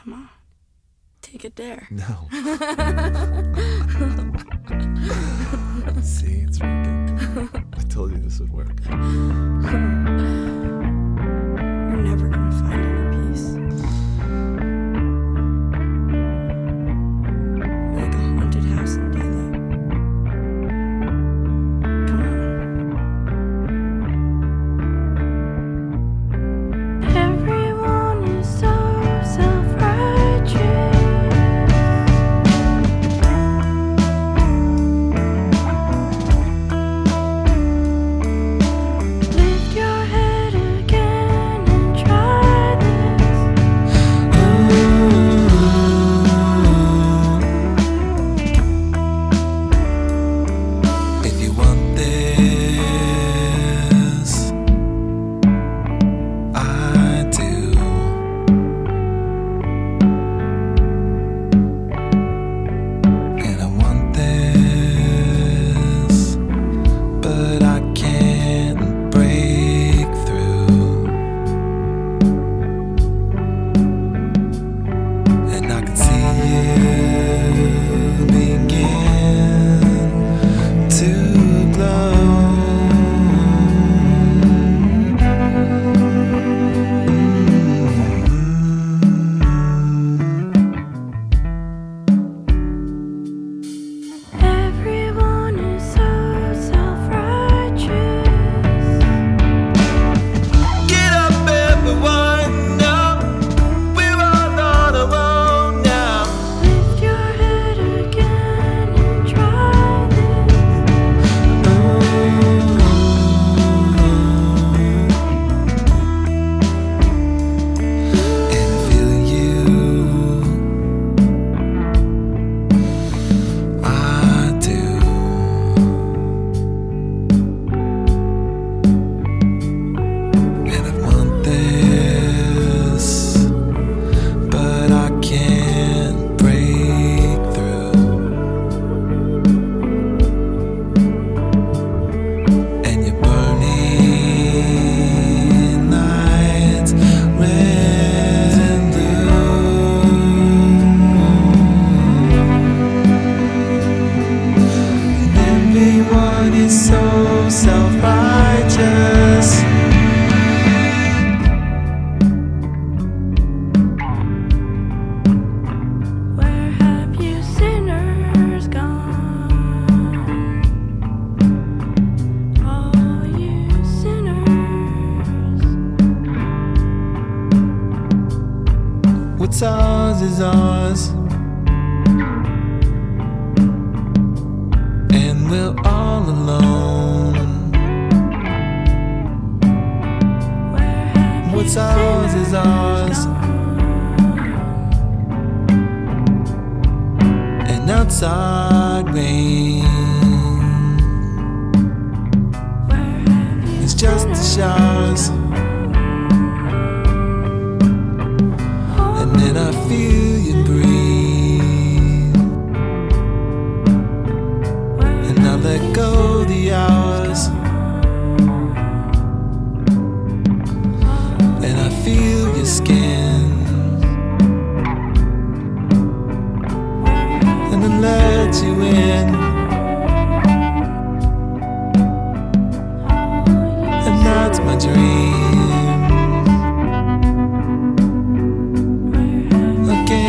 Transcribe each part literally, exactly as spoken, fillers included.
Come on. Take a dare. No. See, it's working. I told you this would work. You're never gonna find any peace. Like a haunted house in daylight. Come on. Everyone is so self-righteous. What's ours is ours, and we're all alone. What's ours is ours, and outside rain. It's just the showers. And then I feel you breathe, and I let go the hours, and I feel your skin, and then let you in, and that's my dream. Again.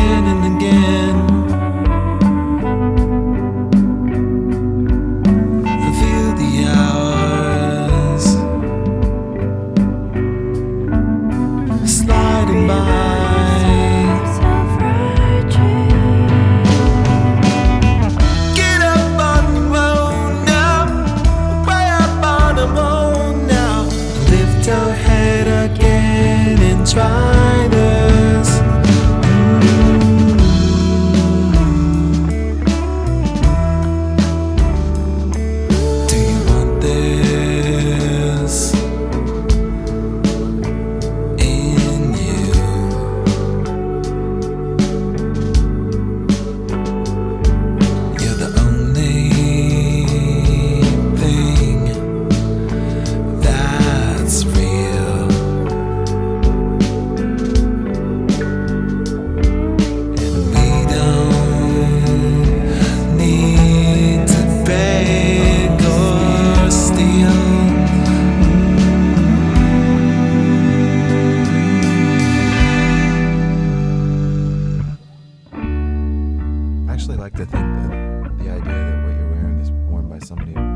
like to think that the idea that what you're wearing is worn by somebody who